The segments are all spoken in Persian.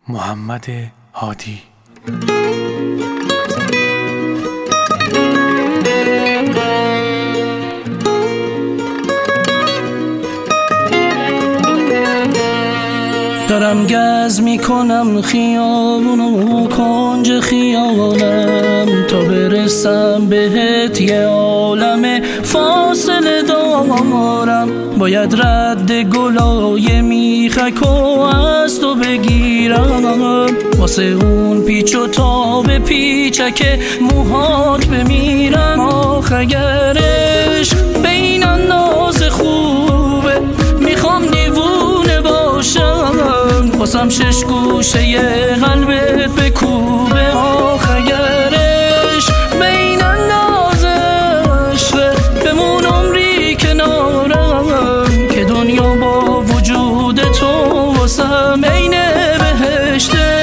محمد هادی. دارم گز میکنم خیابون و کنج خیالم تا برسم بهت یه عالم فاصله دارم. باید رد گلای میخک و از تو بگیرم واسه اون پیچ و تاب پیچک موهات بمیرم. آخ اگر عشق بین انداز خوبه میخوام دیوونه باشم واسم شش گوشه قلبت بکوبه. آخ اگر عشق بین انداز عشقه بمون عمری کنارم که دنیا با وجود تو واسم عین بهشته.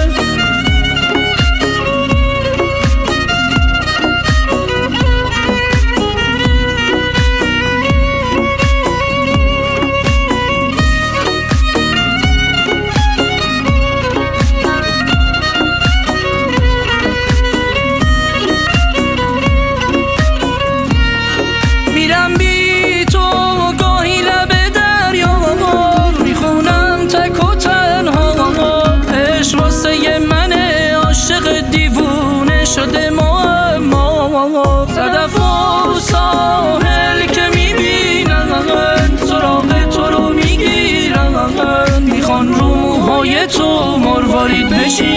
میرم بی تو گاهی لب دریا میخونم تک و تنها عشق واسه من عاشق دیوونه شده معما. صدف و ساحل که میبینن سراغ تو رو میگیرن میخوان رو موهای تو مروارید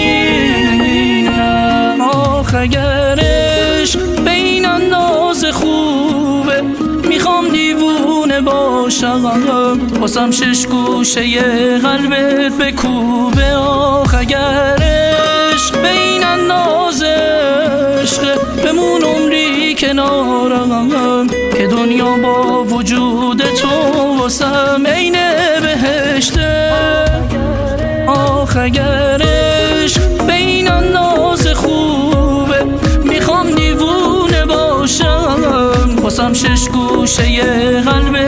بشینم. آخ اگر عشق بین انداز خوبه میخوام دیوونه باشم واسم شش گوشه قلبت بکوبه. آخ اگر عشق بین انداز عشقه بمون عمری کنارم که دنیا با وجود تو واسم عین بهشته. آخ اگر عشق بین انداز خوبه میخوام دیوونه باشم واسم شش گوشه قلبت